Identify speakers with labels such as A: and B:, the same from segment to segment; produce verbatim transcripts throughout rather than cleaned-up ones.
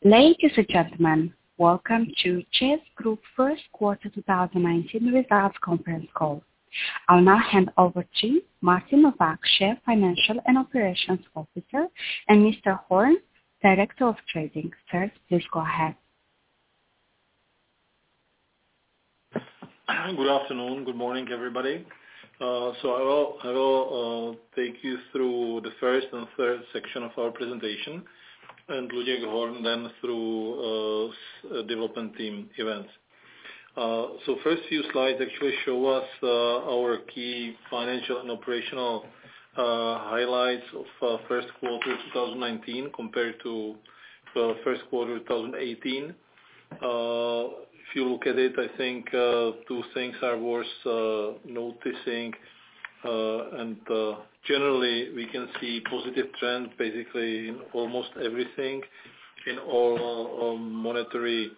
A: Ladies and gentlemen, welcome to C E S Group First Quarter twenty nineteen Results Conference Call. I'll now hand over to Martin Novak, Chief Financial and Operations Officer, and Mister Horn, Director of Trading. Sir, please go ahead.
B: Good afternoon, good morning, everybody. Uh, so I will, I will uh, take you through the first and third section of our presentation, and Luděk Horn then through uh, development team events. Uh, so first few slides actually show us uh, our key financial and operational uh, highlights of uh, first quarter twenty nineteen compared to uh, first quarter twenty eighteen. Uh, if you look at it, I think uh, two things are worth uh, noticing, uh, and uh, generally we can see positive trend basically in almost everything, in all uh, monetary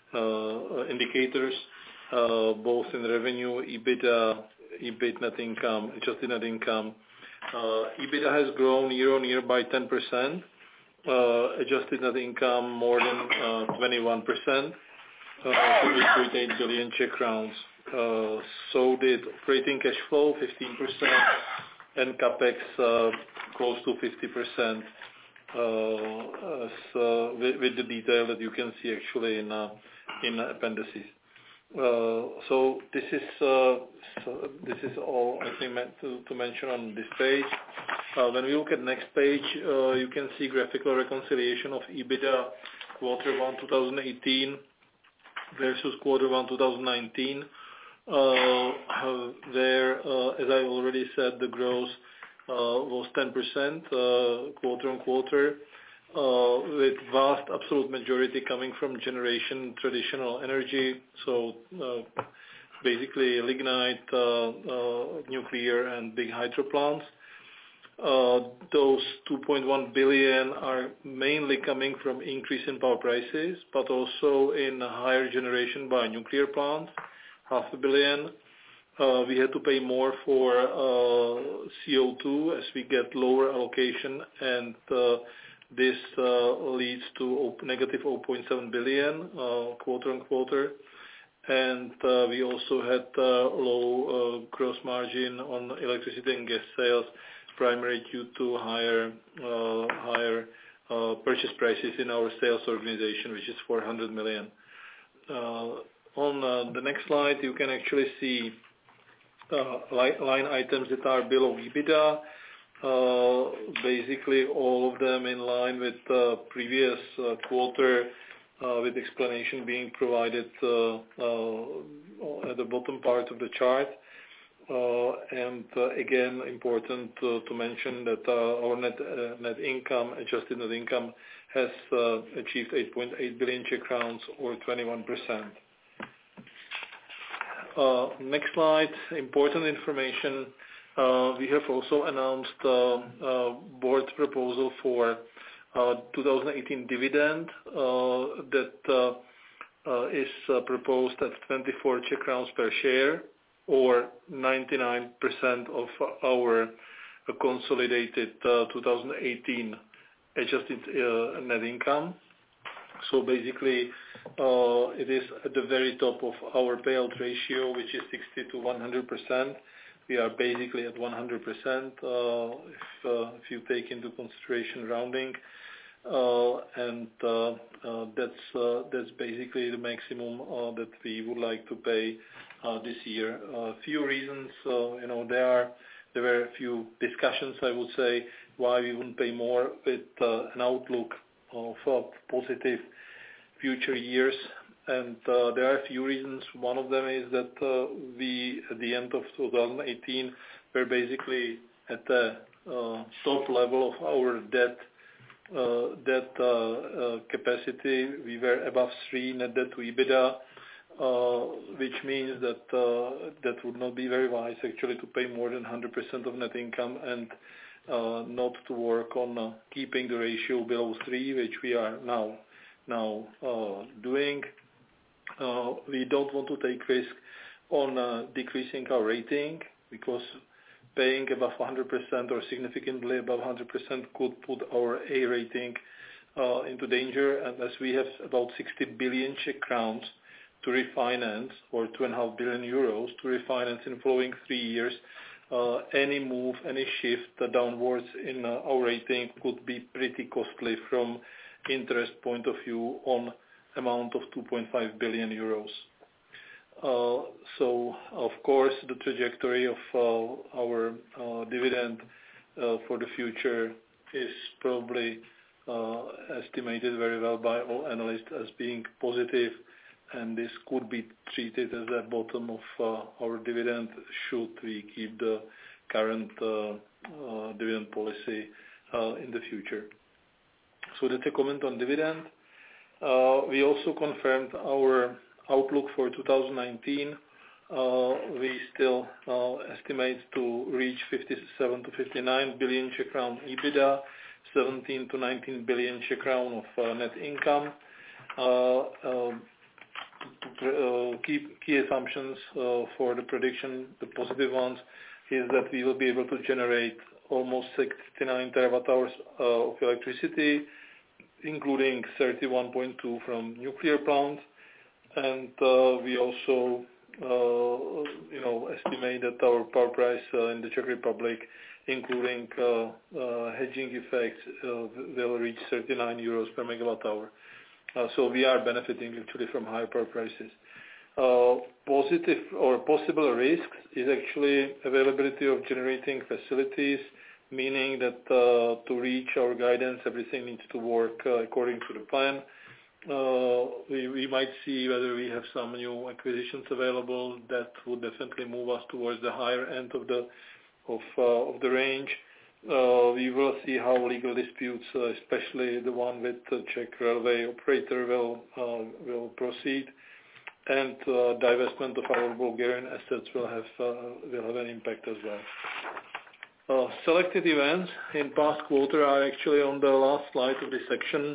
B: uh, indicators, uh, both in revenue, EBITDA, EBIT, net income, adjusted net income. Uh, EBITDA has grown year on year by ten percent, uh, adjusted net income more than uh, twenty-one percent. Uh, to eight point eight billion Czech crowns. Uh, so did operating cash flow, fifteen percent, and capex uh, close to fifty percent, uh, as, uh, with, with the detail that you can see actually in uh, in appendices. Uh, so this is uh, so this is all I think meant to, to mention on this page. Uh, when we look at next page, uh, you can see graphical reconciliation of EBITDA quarter one twenty eighteen. Versus quarter one twenty nineteen. Uh, there, uh, as I already said, the growth uh, was ten percent uh, quarter on quarter, uh, with vast absolute majority coming from generation traditional energy. So uh, basically lignite, uh, uh, nuclear, and big hydro plants. Uh, those two point one billion are mainly coming from increase in power prices, but also in higher generation by nuclear plants, half a billion. Uh, we had to pay more for uh, C O two as we get lower allocation, and uh, this uh, leads to negative zero point seven billion uh, quarter on quarter. And uh, we also had uh, low uh, gross margin on electricity and gas sales, primarily due to higher uh, higher uh, purchase prices in our sales organization, which is four hundred million. Uh, on uh, the next slide, you can actually see uh, line, line items that are below EBITDA. Uh, basically, all of them in line with uh, previous uh, quarter, uh, with explanation being provided uh, uh, at the bottom part of the chart. Uh, and uh, again, important uh, to mention that uh, our net uh, net income, adjusted net income, has uh, achieved eight point eight billion Czech crowns or twenty-one percent. Uh, next slide, important information. Uh, we have also announced uh, uh, board proposal for uh, twenty eighteen dividend uh, that uh, uh, is uh, proposed at twenty-four Czech crowns per share, or ninety-nine percent of our uh, consolidated uh, twenty eighteen adjusted uh, net income. So basically, uh, it is at the very top of our payout ratio, which is sixty to one hundred percent. We are basically at one hundred percent uh, if, uh, if you take into consideration rounding. Uh, and uh, uh, that's uh, that's basically the maximum uh, that we would like to pay uh, this year. A uh, few reasons, uh, you know, there are there were a few discussions, I would say, why we wouldn't pay more with uh, an outlook of uh, positive future years, and uh, there are a few reasons. One of them is that uh, we, at the end of twenty eighteen, were basically at the uh, top level of our debt. Uh, debt uh, uh, capacity. We were above three net debt to EBITDA, uh, which means that uh, that would not be very wise actually to pay more than one hundred percent of net income and uh, not to work on uh, keeping the ratio below three, which we are now now uh, doing. Uh, we don't want to take risk on uh, decreasing our rating, because paying above one hundred percent or significantly above one hundred percent could put our A rating uh, into danger, and as we have about sixty billion Czech crowns to refinance, or two and a half billion euros to refinance in the following three years, uh, any move, any shift downwards in uh, our rating could be pretty costly from interest point of view on amount of two point five billion euros. Uh, so, of course, the trajectory of uh, our uh, dividend uh, for the future is probably uh, estimated very well by all analysts as being positive, and this could be treated as a bottom of uh, our dividend should we keep the current uh, uh, dividend policy uh, in the future. So that's a comment on dividend. Uh, we also confirmed our outlook for two thousand nineteen. Uh, we still uh, estimate to reach fifty-seven to fifty-nine billion Czech crown EBITDA, seventeen to nineteen billion Czech crown of uh, net income. Uh, uh, uh, key, key assumptions uh, for the prediction, the positive ones, is that we will be able to generate almost sixty-nine terawatt hours uh, of electricity, including thirty-one point two from nuclear plants. And uh, we also, uh, you know, estimate that our power price uh, in the Czech Republic, including uh, uh, hedging effects, uh, will reach thirty-nine euros per megawatt hour. Uh, so we are benefiting actually from higher power prices. Uh, positive or possible risks is actually availability of generating facilities, meaning that uh, to reach our guidance, everything needs to work uh, according to the plan. Uh, we, we might see whether we have some new acquisitions available that would definitely move us towards the higher end of the of uh, of the range. Uh, we will see how legal disputes, uh, especially the one with the Czech railway operator, will uh, will proceed, and uh, divestment of our Bulgarian assets will have uh, will have an impact as well. Uh, selected events in past quarter are actually on the last slide of this section.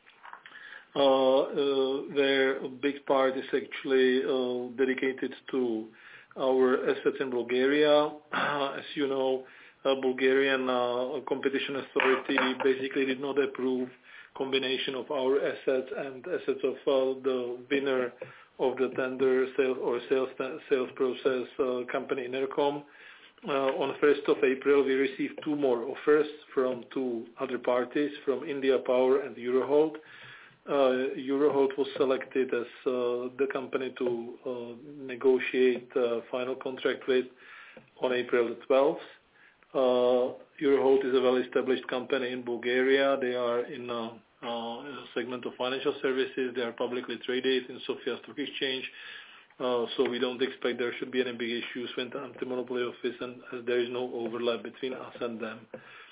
B: Uh, uh, where a big part is actually uh, dedicated to our assets in Bulgaria. As you know, uh, Bulgarian uh, competition authority basically did not approve combination of our assets and assets of uh, the winner of the tender sales or sales sales process uh, company Enercom. Uh, on first of April, we received two more offers from two other parties, from India Power and Eurohold. Uh, Eurohold was selected as uh, the company to uh, negotiate uh, final contract with on April the twelfth. Uh, Eurohold is a well-established company in Bulgaria. They are in a, uh, in a segment of financial services. They are publicly traded in Sofia Stock Exchange. Uh, so we don't expect there should be any big issues with the anti-monopoly office, and as there is no overlap between us and them.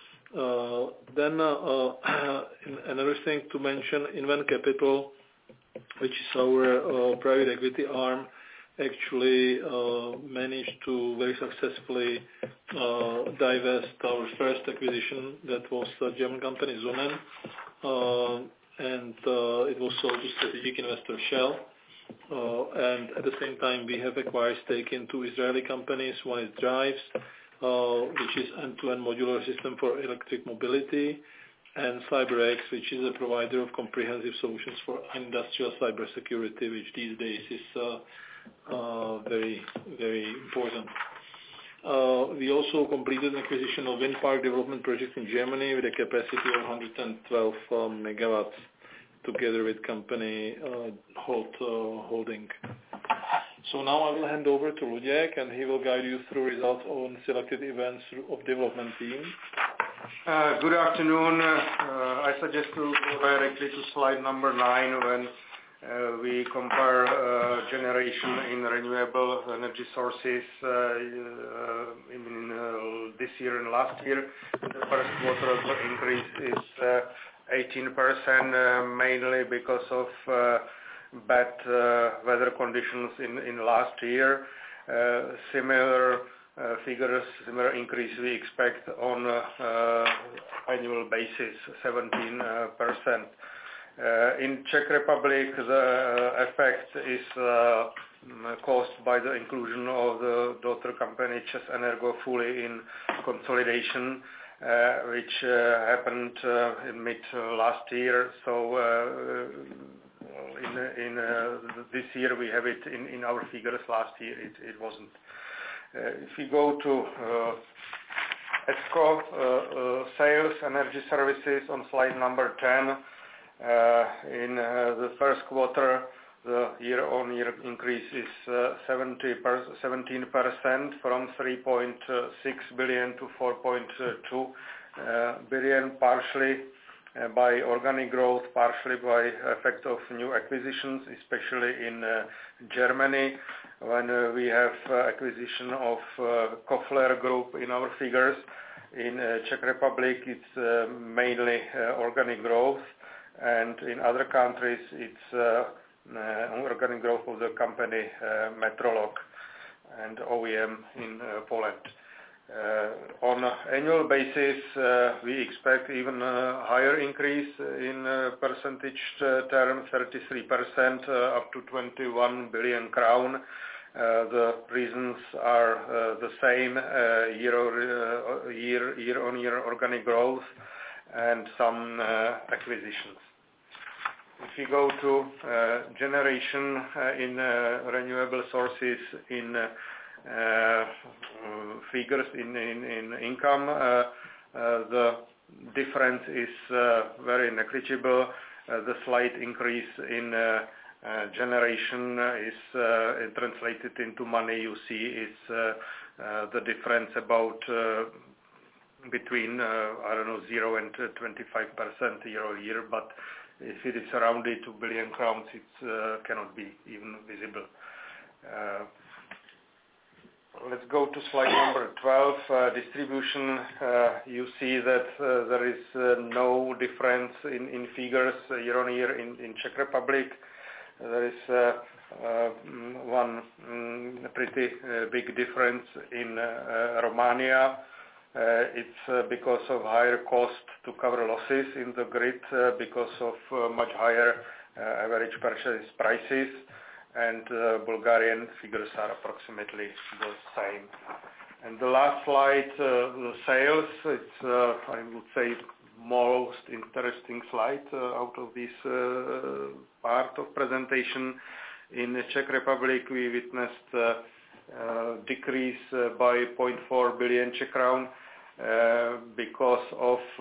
B: Uh, then uh, uh, another thing to mention, Invent Capital, which is our uh, private equity arm, actually uh, managed to very successfully uh, divest our first acquisition, that was the German company Sonnen, uh, and uh, it was sold to strategic investor Shell. Uh, and at the same time, we have acquired stake in two Israeli companies. One is Drives, Uh, which is end-to-end modular system for electric mobility, and CyberX, which is a provider of comprehensive solutions for industrial cybersecurity, which these days is uh, uh, very, very important. Uh, we also completed an acquisition of wind park development project in Germany with a capacity of one hundred twelve uh, megawatts, together with company uh, Holt uh, Holding. So now I will hand over to Luděk, and he will guide you through results on selected events of development team.
C: Uh, good afternoon. Uh, I suggest to go directly to slide number nine when uh, we compare uh, generation in renewable energy sources uh, uh, in uh, this year and last year. In the first quarter, the increase is uh, eighteen percent, uh, mainly because of uh, bad uh, weather conditions in, in last year. Uh, similar uh, figures, similar increase we expect on uh, uh, annual basis, seventeen percent. Uh, in Czech Republic, the effect is uh, caused by the inclusion of the daughter company Čes Energo fully in consolidation. which happened in mid last year. So in in this year we have it in in our figures. Last year it it wasn't. If we go to ESCO sales, energy services on slide number ten, in the first quarter, the year-on-year increase is seventeen percent from three point six billion to four point two billion, partially by organic growth, partially by effect of new acquisitions, especially in Germany, when we have acquisition of Koffler Group in our figures. In Czech Republic, it's mainly organic growth, and in other countries, it's organic growth of the company Metrolog and O E M in Poland. On an annual basis, we expect even a higher increase in percentage terms, thirty-three percent up to twenty-one billion crown. The reasons are the same, year year-on-year organic growth and some acquisitions. If you go to uh, generation uh, in uh, renewable sources in uh, uh, figures in, in, in income, uh, uh, the difference is uh, very negligible. Uh, the slight increase in uh, uh, generation is uh, translated into money. You see is uh, uh, the difference about uh, between, uh, I don't know, zero and twenty-five percent year-on-year, but if it is rounded to billion crowns, it uh, cannot be even visible. Uh, let's go to slide number twelve, uh, distribution. Uh, you see that uh, there is uh, no difference in, in figures uh, year on year in, in Czech Republic. There is uh, uh, one um, pretty uh, big difference in uh, Romania. Uh, it's uh, because of higher cost to cover losses in the grid, uh, because of uh, much higher uh, average purchase prices, and uh, Bulgarian figures are approximately the same. And the last slide, uh, the sales, it's, uh, I would say, most interesting slide uh, out of this uh, part of presentation. In the Czech Republic, we witnessed uh, uh, decrease uh, by zero point four billion Czech crown uh, because of uh,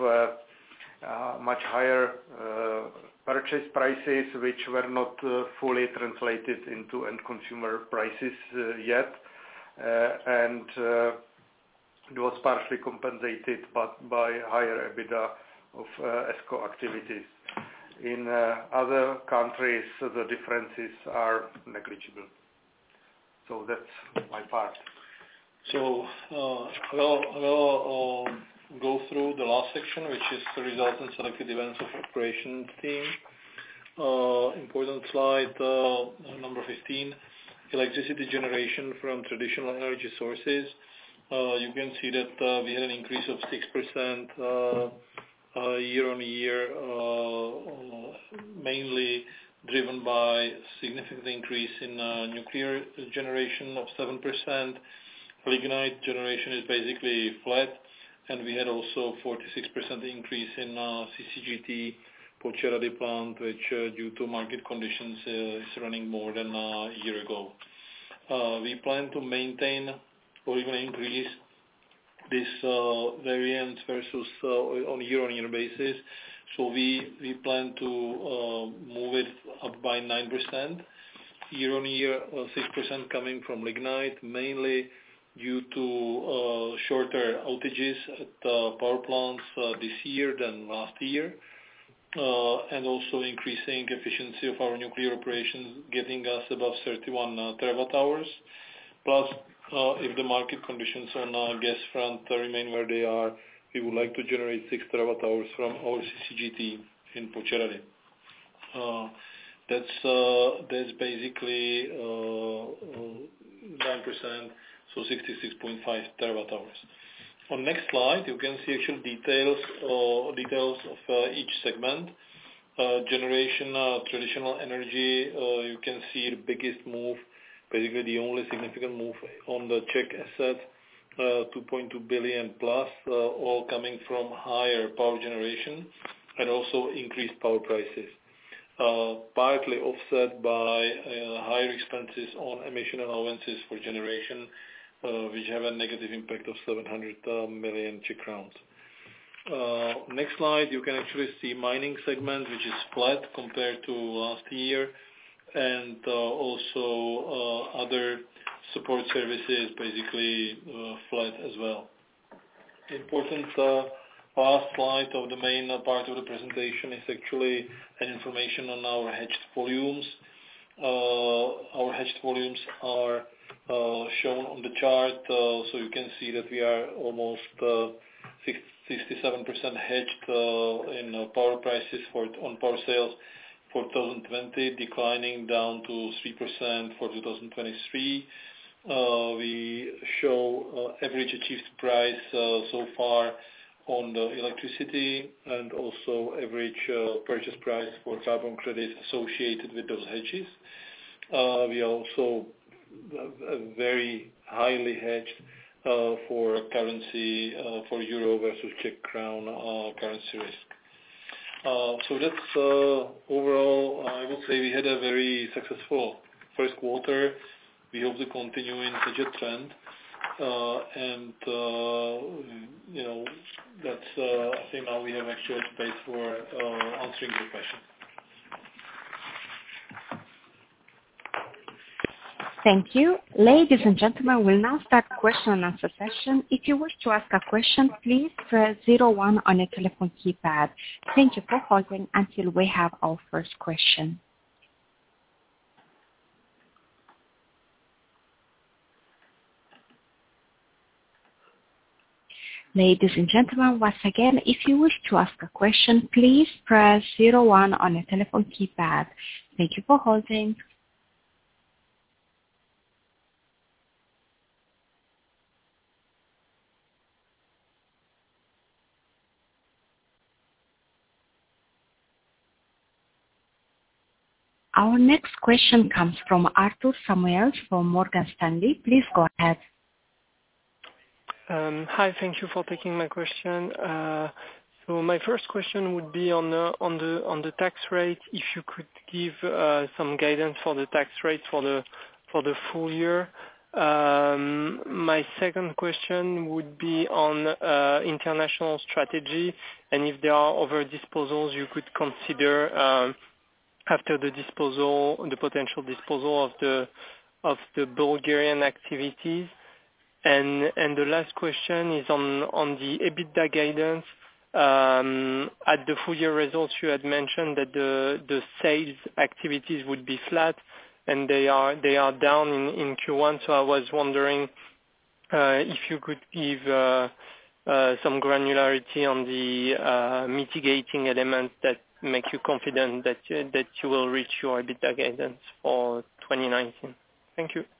C: uh, much higher uh, purchase prices, which were not uh, fully translated into end consumer prices uh, yet, uh, and uh, it was partially compensated but by higher EBITDA of uh, ESCO activities. In uh, other countries, uh, the differences are negligible. So that's my part.
B: So uh, I will, I will uh, go through the last section, which is the results and selected events of operations team. Uh, important slide uh, number fifteen, electricity generation from traditional energy sources. Uh, you can see that uh, we had an increase of six percent uh, uh, year on year, uh, uh, mainly driven by significant increase in uh, nuclear generation of seven percent. Lignite generation is basically flat, and we had also forty-six percent increase in uh, C C G T Počerady plant, which uh, due to market conditions uh, is running more than a year ago. Uh, we plan to maintain or even increase this uh, variance versus uh, on year-on-year basis. So we we plan to uh, move it up by nine percent. Year-on-year, uh, six percent coming from lignite, mainly due to uh, shorter outages at uh, power plants uh, this year than last year, uh, and also increasing efficiency of our nuclear operations, getting us above thirty-one uh, terawatt hours. Plus, uh, if the market conditions on uh, gas front uh, remain where they are, we would like to generate six terawatt hours from our C C G T in Počerady. Uh, that's uh, that's basically uh, nine percent. So sixty-six point five terawatt hours. On next slide, you can see actual details uh, details of uh, each segment. Uh, generation, uh, traditional energy, uh, you can see the biggest move, basically the only significant move on the Czech asset uh, two point two billion plus, uh, all coming from higher power generation and also increased power prices, uh, partly offset by uh, higher expenses on emission allowances for generation, uh, which have a negative impact of seven hundred million Czech crowns. Uh, next slide, you can actually see mining segment, which is flat compared to last year, and uh, also uh, other support services basically uh, flat as well. Important uh, last slide of the main part of the presentation is actually an information on our hedged volumes. Uh, our hedged volumes are uh, shown on the chart, uh, so you can see that we are almost uh, sixty-seven percent hedged uh, in uh, power prices for on power sales for twenty twenty, declining down to three percent for twenty twenty-three. Uh, we show uh, average achieved price uh, so far on the electricity and also average uh, purchase price for carbon credits associated with those hedges. Uh, we are also uh, very highly hedged uh, for currency, uh, for euro versus Czech crown uh, currency risk. Uh, so that's uh, overall, I would say we had a very successful first quarter. We hope to continue in such a trend, uh, and uh, you know that's uh, I think now we have actual space for uh, answering your question.
A: Thank you. Ladies and gentlemen, we'll now start question and answer session. If you wish to ask a question, please press zero one on your telephone keypad. Thank you for holding until we have our first question. Ladies and gentlemen, once again, if you wish to ask a question, please press zero one on your telephone keypad. Thank you for holding. Our next question comes from Arthur Samuels from Morgan Stanley. Please go ahead.
D: Um, hi, thank you for taking my question. Uh, so my first question would be on the on the on the tax rate. If you could give uh, some guidance for the tax rate for the for the full year. Um, my second question would be on uh, international strategy, and if there are other disposals you could consider um, after the disposal, the potential disposal of the of the Bulgarian activities. And and the last question is on on the EBITDA guidance. Um, at the full year results, you had mentioned that the the sales activities would be flat, and they are they are down in, in Q one. So I was wondering uh, if you could give uh, uh, some granularity on the uh, mitigating elements that make you confident that you, that you will reach your EBITDA guidance for twenty nineteen. Thank you.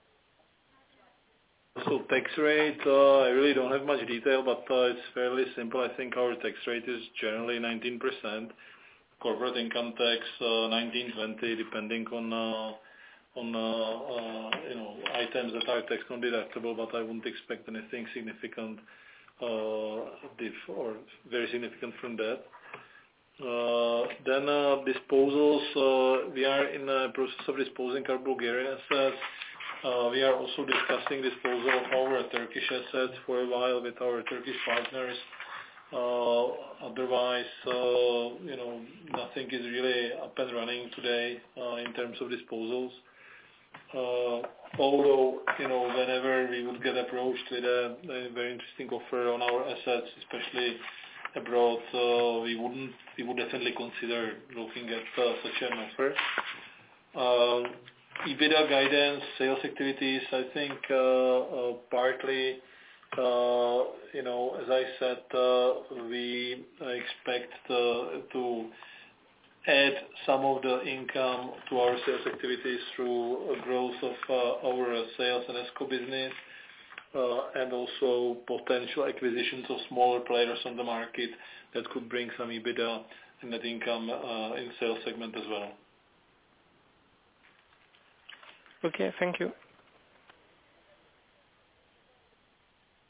B: So tax rate, uh, I really don't have much detail, but uh, it's fairly simple. I think our tax rate is generally nineteen percent. Corporate income tax uh, nineteen, twenty, depending on uh, on uh, uh, you know items that are tax non-deductible. But I wouldn't expect anything significant uh, diff or very significant from that. Uh, then uh, disposals. Uh, we are in the process of disposing our Bulgarian assets. Uh, we are also discussing disposal of our Turkish assets for a while with our Turkish partners. Uh, otherwise, uh, you know, nothing is really up and running today uh, in terms of disposals. Uh, although, you know, whenever we would get approached with a, a very interesting offer on our assets, especially abroad, uh, we wouldn't, we would definitely consider looking at uh, such an offer. Uh, EBITDA guidance, sales activities, I think uh, uh, partly, uh, you know, as I said, uh, we expect uh, to add some of the income to our sales activities through a growth of uh, our sales and ESCO business, uh, and also potential acquisitions of smaller players on the market that could bring some EBITDA and net income uh, in sales segment as well.
D: Okay, thank you.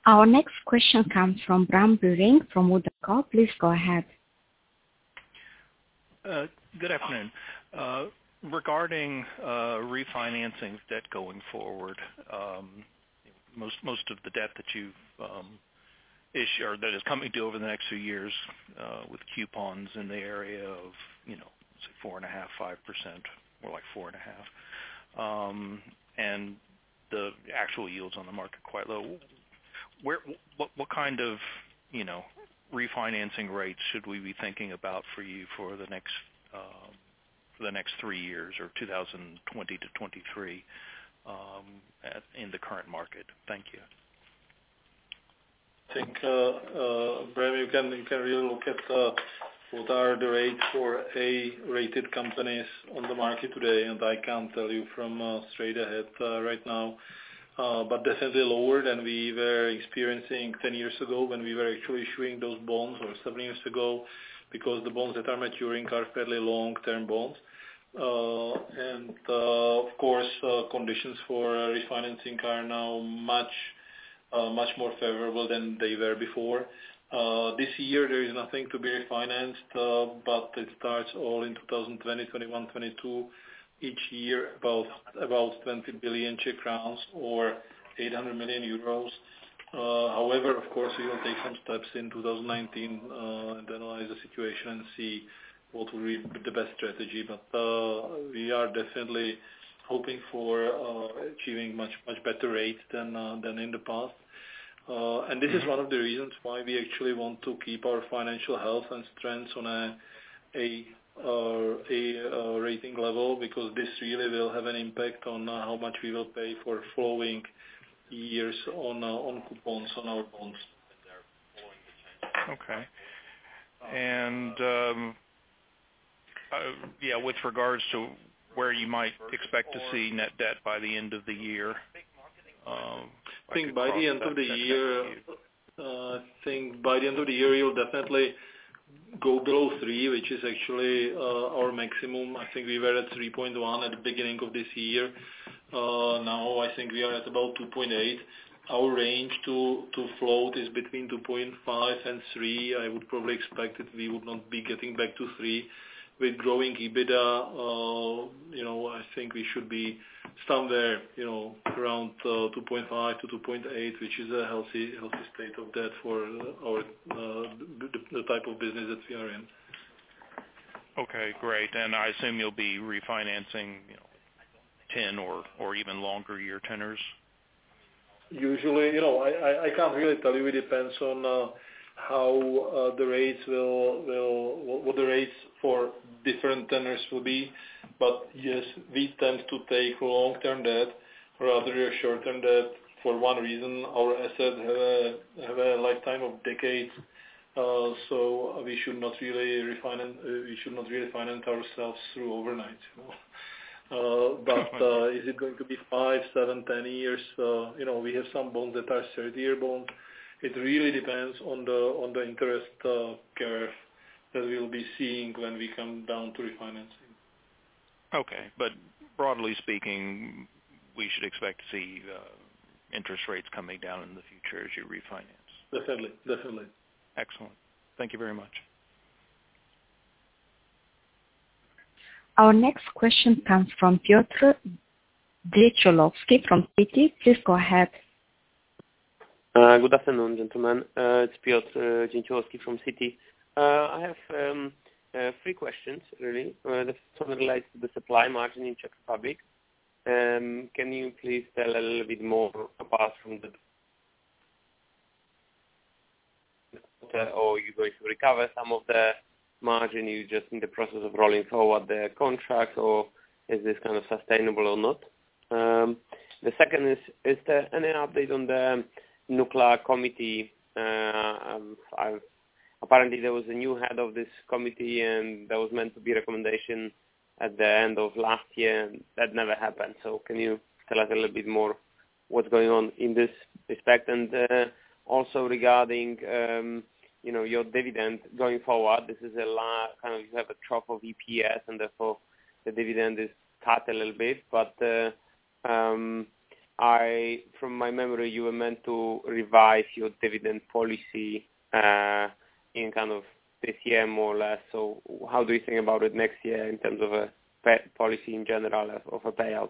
A: Our next question comes from Bram Buring from Wood and Co. Please go ahead.
E: Uh, good afternoon. Uh, regarding uh, refinancing debt going forward, um, most most of the debt that you've um, issued or that is coming due over the next few years uh, with coupons in the area of you know say four and a half, five percent, more like four and a half, um, and the actual yields on the market quite low. Where what what kind of you know refinancing rates should we be thinking about for you for the next um, for the next three years or two thousand twenty to twenty-three um, at, in the current market? Thank you.
B: I think, uh, uh, Bram, you can you can really look at uh, what are the rates for A-rated companies on the market today, and I can't tell you from uh, straight ahead uh, right now. Uh, but definitely lower than we were experiencing ten years ago when we were actually issuing those bonds, or seven years ago, because the bonds that are maturing are fairly long-term bonds. Uh, and uh, of course, uh, conditions for uh, refinancing are now much, uh, much more favorable than they were before. Uh, this year there is nothing to be refinanced, uh, but it starts all in two thousand twenty, twenty-one, twenty-two. Each year about about twenty billion Czech crowns or eight hundred million euros. Uh, however, of course, we will take some steps in two thousand nineteen uh, and analyze the situation and see what will be the best strategy. But uh, we are definitely hoping for uh, achieving much much better rates than uh, than in the past. Uh, and this is one of the reasons why we actually want to keep our financial health and strengths on a a Uh, a uh, rating level, because this really will have an impact on uh, how much we will pay for following years on uh, on coupons on our bonds.
E: Okay. And um, uh, yeah, with regards to where you might expect to see net debt by the end of the year. Um,
B: I think by the end of the year, uh, I think by the end of the year you'll definitely go below three, which is actually uh, our maximum. I think we were at three point one at the beginning of this year. Uh, now I think we are at about two point eight. Our range to, to float is between two point five and three. I would probably expect that we would not be getting back to three. With growing EBITDA, uh, you know, I think we should be somewhere, you know, around uh, two point five to two point eight, which is a healthy, healthy state of debt for our uh, the, the type of business that we are in.
E: Okay, great. And I assume you'll be refinancing, you know, ten or or even longer year tenors.
B: Usually, you know, I, I, I can't really tell you. It depends on uh, how uh, the rates will will what the rates for different tenors will be. But yes, we tend to take long-term debt rather than short-term debt for one reason: our assets have a have a lifetime of decades. Uh, so we should not really refinance. Uh, we should not really finance ourselves through overnight. You know? Uh, but uh, is it going to be five, seven, ten years? Uh, you know, we have some bonds that are thirty-year bonds. It really depends on the on the interest uh, curve that we'll be seeing when we come down to refinancing.
E: Okay, but broadly speaking, we should expect to see uh, interest rates coming down in the future as you refinance.
B: Definitely, definitely.
E: Excellent. Thank you very much.
A: Our next question comes from Piotr Dzieciołowski from Citi. Please go ahead.
F: Uh, good afternoon, gentlemen. Uh, it's Piotr uh, Dzieciołowski from Citi. Uh, I have um, uh, three questions, really. Uh, the first one relates to the supply margin in Czech Republic. Um, can you please tell a little bit more apart from the or you're going to recover some of the margin, you just in the process of rolling forward the contracts, or is this kind of sustainable or not? Um, the second is, is there any update on the nuclear committee? Uh, um, I've, apparently there was a new head of this committee and there was meant to be a recommendation at the end of last year, and that never happened. So can you tell us a little bit more what's going on in this respect? And uh, also regarding um, you know, your dividend going forward, this is a la- kind of, you have a trough of E P S and therefore the dividend is cut a little bit. But uh, um, I, from my memory, you were meant to revise your dividend policy uh, in kind of this year, more or less. So how do you think about it next year in terms of a pay policy in general of a payout?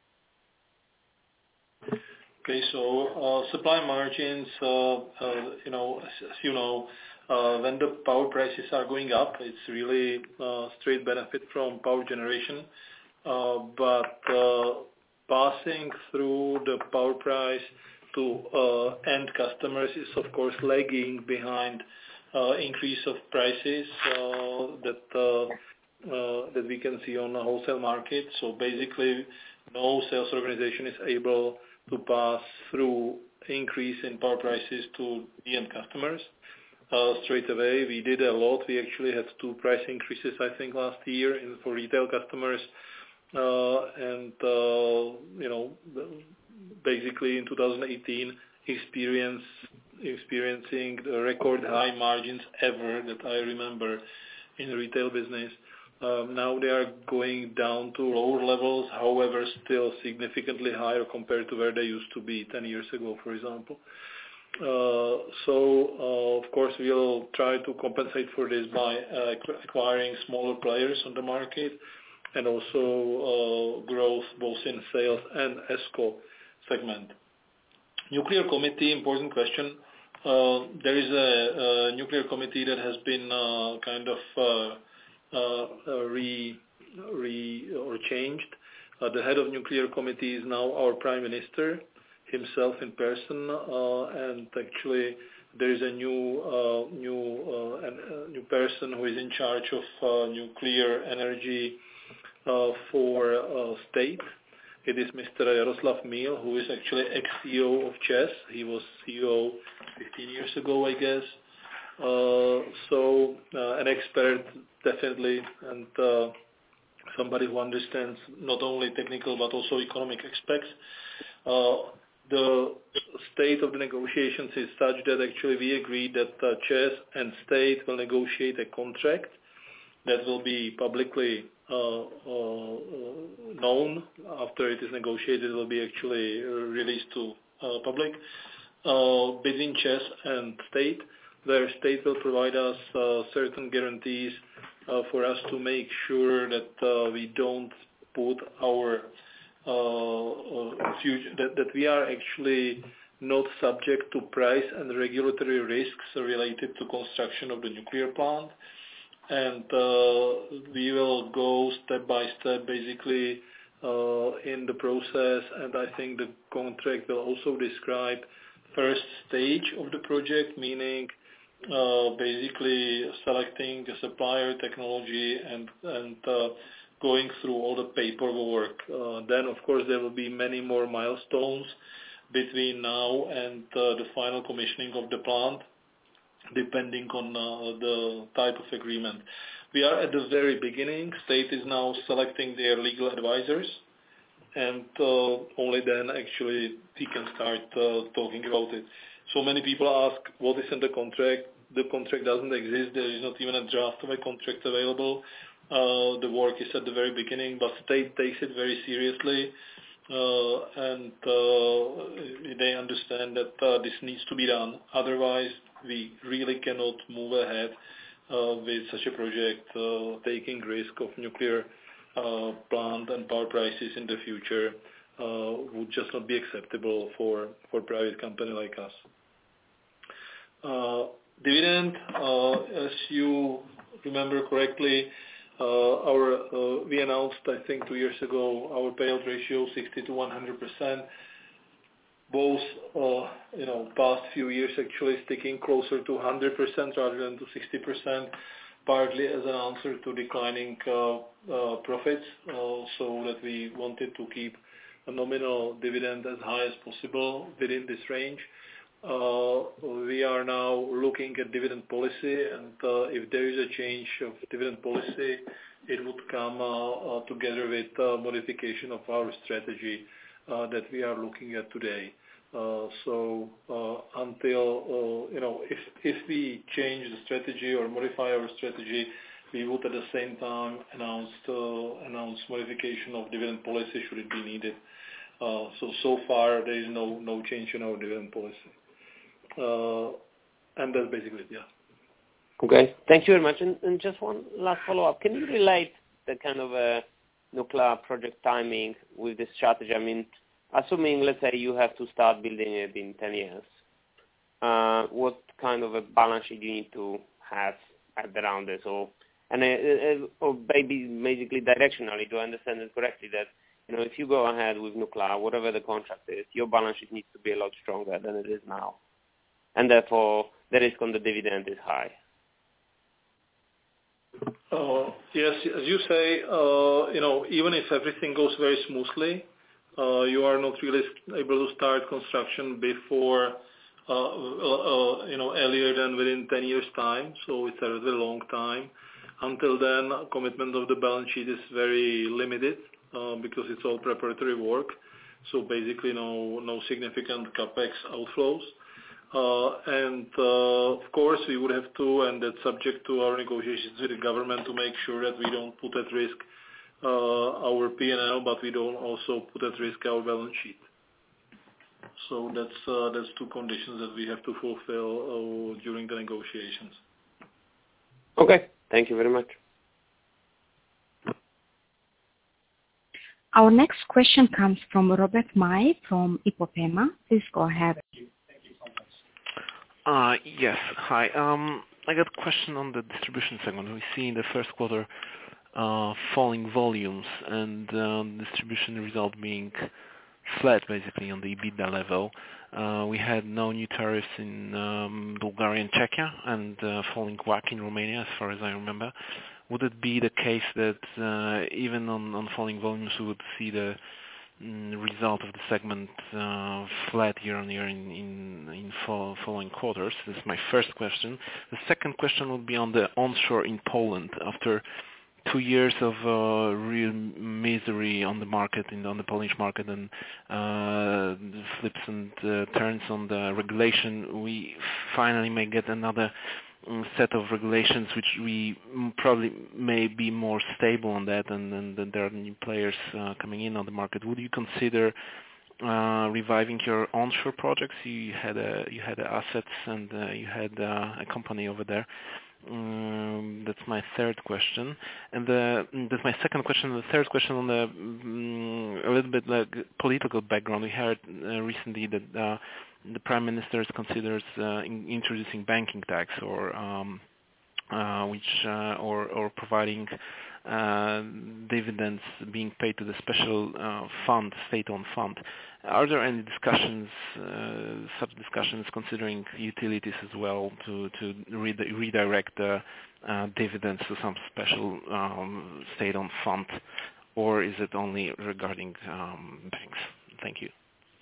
B: Okay, so uh, supply margins, uh, uh, you know, as, as you know, uh, when the power prices are going up, it's really uh, straight benefit from power generation. Uh, but uh, passing through the power price to uh, end customers is, of course, lagging behind uh, increase of prices uh, that uh, uh, that we can see on the wholesale market. So basically, no sales organization is able to pass through increase in power prices to the end customers uh, straight away. We did a lot. We actually had two price increases, I think, last year in, for retail customers. Uh, and, uh, you know, basically in two thousand eighteen, experience, experiencing the record high margins ever that I remember in the retail business. Um, now they are going down to lower levels, however, still significantly higher compared to where they used to be ten years ago, for example. Uh, so, uh, of course, we'll try to compensate for this by uh, acquiring smaller players on the market, and also uh, growth both in sales and ESCO segment. Nuclear committee, important question. Uh, there is a, a nuclear committee that has been uh, kind of uh, uh, re, re or changed. Uh, the head of nuclear committee is now our prime minister himself in person, uh, and actually there is a new uh, new uh, an, a new person who is in charge of uh, nuclear energy Uh, for uh, state. It is Mister Jaroslav Míl, who is actually ex-C E O of ČEZ. He was C E O fifteen years ago, I guess. Uh, so uh, an expert, definitely, and uh, somebody who understands not only technical but also economic aspects. Uh, the state of the negotiations is such that actually we agreed that uh, ČEZ and state will negotiate a contract that will be publicly uh, uh, known. After it is negotiated, it will be actually released to uh, public uh, between ČEZ and state, where state will provide us uh, certain guarantees uh, for us to make sure that uh, we don't put our uh, uh, future, that, that we are actually not subject to price and regulatory risks related to construction of the nuclear plant. And uh, we will go step by step, basically, uh, in the process. And I think the contract will also describe first stage of the project, meaning uh, basically selecting a supplier, technology, and and uh, going through all the paperwork. Uh, then, of course, there will be many more milestones between now and uh, the final commissioning of the plant, depending on uh, the type of agreement. We are at the very beginning. State is now selecting their legal advisors, and uh, only then actually we can start uh, talking about it. So many people ask, what is in the contract? The contract doesn't exist. There is not even a draft of a contract available. Uh, the work is at the very beginning, but state takes it very seriously. Uh, and uh, they understand that uh, this needs to be done. Otherwise, we really cannot move ahead uh, with such a project, uh, taking risk of nuclear uh, plant and power prices in the future uh, would just not be acceptable for for a private company like us. Uh, dividend, uh, as you remember correctly, uh, our uh, we announced, I think, two years ago, our payout ratio sixty to one hundred percent. Both, uh, you know, past few years actually sticking closer to one hundred percent rather than to sixty percent, partly as an answer to declining uh, uh, profits, uh, so that we wanted to keep a nominal dividend as high as possible within this range. Uh, we are now looking at dividend policy, and uh, if there is a change of dividend policy, it would come uh, uh, together with uh, modification of our strategy uh, that we are looking at today. Uh, so uh, until, uh, you know, if, if we change the strategy or modify our strategy, we would at the same time announce, uh, announce modification of dividend policy should it be needed. Uh, so so far there is no no change in our dividend policy, uh, and that's basically it. Yeah.
F: Okay, thank you very much. And, and just one last follow-up. Can you relate the kind of a nuclear project timing with this strategy? I mean, assuming, let's say, you have to start building it in ten years, uh, what kind of a balance sheet you need to have at around this? Or, and uh, or maybe basically directionally, do I understand it correctly that, you know, if you go ahead with nuclear, whatever the contract is, your balance sheet needs to be a lot stronger than it is now. And therefore, the risk on the dividend is high.
B: Uh, yes, as you say, uh, you know, even if everything goes very smoothly, uh, you are not really able to start construction before, uh, uh, you know, earlier than within ten years' time. So it's a really long time. Until then, commitment of the balance sheet is very limited uh, because it's all preparatory work. So basically, no no significant capex outflows. Uh, and uh, of course, we would have to, and that's subject to our negotiations with the government, to make sure that we don't put at risk uh, our P and L, but we don't also put at risk our balance sheet. So that's uh, that's two conditions that we have to fulfill uh, during the negotiations.
F: Okay, thank you very much.
A: Our next question comes from Robert May from Ipopema. Please go ahead.
G: Uh, yes, hi. Um, I got a question on the distribution segment. We see in the first quarter uh, falling volumes and um, distribution result being flat basically on the EBITDA level. Uh, we had no new tariffs in um, Bulgaria and Czechia and uh, falling W A C C in Romania as far as I remember. Would it be the case that uh, even on, on falling volumes we would see the result of the segment uh, flat year on year in in, in fall, following quarters? This is my first question. The second question would be on the onshore in Poland. After two years of uh, real misery on the market, in on the Polish market, and uh, flips and uh, turns on the regulation, we finally may get another set of regulations which we probably may be more stable on that, and, and, and there are new players uh, coming in on the market. Would you consider uh, reviving your onshore projects? You had a, you had assets and uh, you had uh, a company over there. Um, that's my third question, and the, that's my second question. The third question on the um, a little bit like political background. We heard uh, recently that uh, the Prime Minister considers uh, in introducing banking tax, or um, uh, which uh, or or providing uh, dividends being paid to the special uh, fund, state-owned fund. Are there any discussions, uh, such discussions, considering utilities as well, to to re- redirect the uh, dividends to some special um, state-owned fund, or is it only regarding um, banks? Thank you.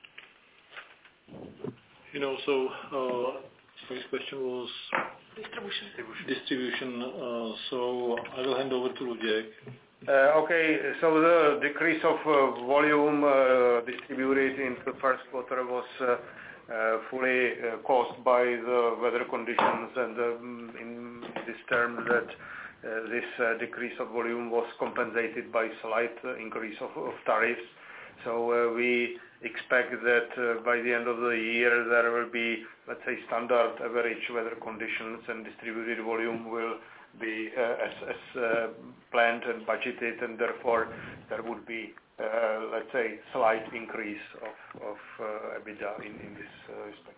B: You know, so uh, first question was
C: distribution.
B: Distribution. Uh, so I will hand over to Luděk.
C: Uh, okay, so the decrease of uh, volume uh, distributed in the first quarter was uh, uh, fully uh, caused by the weather conditions, and um, in this term that uh, this uh, decrease of volume was compensated by slight uh, increase of, of tariffs. So uh, we expect that uh, by the end of the year there will be, let's say, standard average weather conditions, and distributed volume will be uh, as, as uh, planned and budgeted, and therefore there would be, uh, let's say, slight increase of, of uh, EBITDA in, in this uh, respect.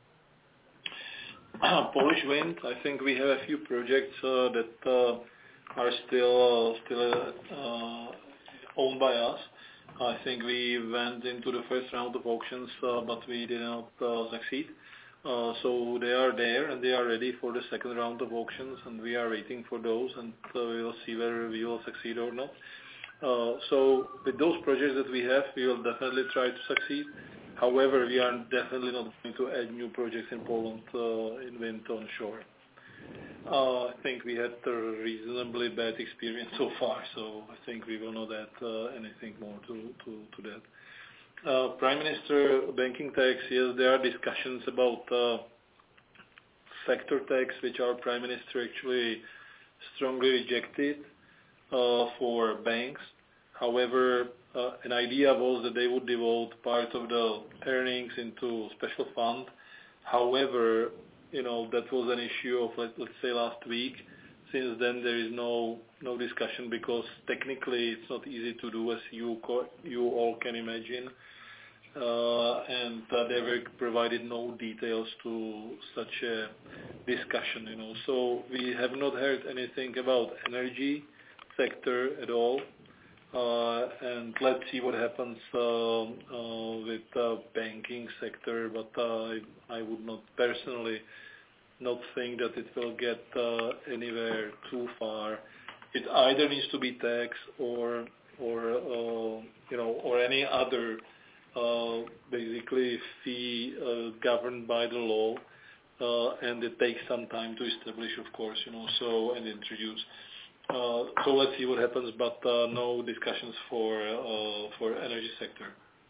B: Uh, Polish wind, I think we have a few projects uh, that uh, are still uh, still uh, owned by us. I think we went into the first round of auctions, uh, but we did not uh, succeed. Uh, so they are there and they are ready for the second round of auctions, and we are waiting for those, and uh, we will see whether we will succeed or not. Uh, so with those projects that we have, we will definitely try to succeed. However, we are definitely not going to add new projects in Poland uh, in wind onshore. Uh, I think we had a reasonably bad experience so far, so I think we will not add uh, anything more to, to, to that. Uh, Prime Minister banking tax, yes, there are discussions about uh, factor tax, which our Prime Minister actually strongly rejected uh, for banks. However, uh, an idea was that they would devote part of the earnings into special fund. However, you know, that was an issue of, let, let's say, last week. Since then, there is no no discussion because technically it's not easy to do, as you co- you all can imagine. Uh, and uh, they were provided no details to such a discussion, you know. So we have not heard anything about energy sector at all. Uh, and let's see what happens uh, uh, with the banking sector. But uh, I, I would not personally not think that it will get uh, anywhere too far. It either needs to be tax or or uh, you know or any other uh, basically fee uh, governed by the law, uh, and it takes some time to establish, of course, you know, so and introduce. Uh, so let's see what happens, but uh, no discussions for uh, for energy sector.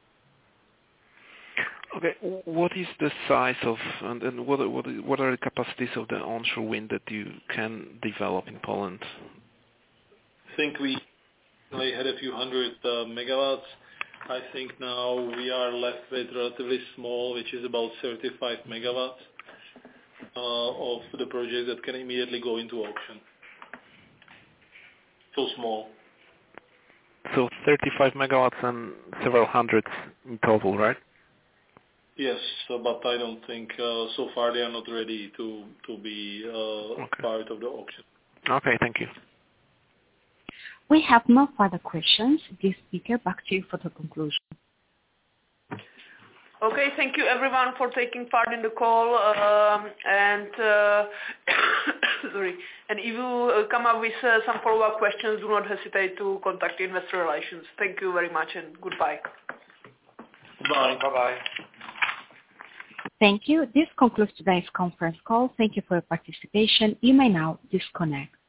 G: Okay, what is the size of and, and what what what are the capacities of the onshore wind that you can develop in Poland?
B: I think we had a few hundred uh, megawatts. I think now we are left with relatively small, which is about thirty-five megawatts uh, of the project that can immediately go into auction. So small.
G: So thirty-five megawatts and several hundreds in total, right?
B: Yes, so, but I don't think uh, so far they are not ready to to be uh,
G: okay.
B: part of the auction.
G: Okay, thank you.
A: We have no further questions. Dear speaker, back to you for the conclusion.
H: Okay, thank you everyone for taking part in the call. Um, and uh, sorry. And if you uh, come up with uh, some follow-up questions, do not hesitate to contact Investor Relations. Thank you very much and goodbye.
B: Bye.
C: Bye-bye.
A: Thank you. This concludes today's conference call. Thank you for your participation. You may now disconnect.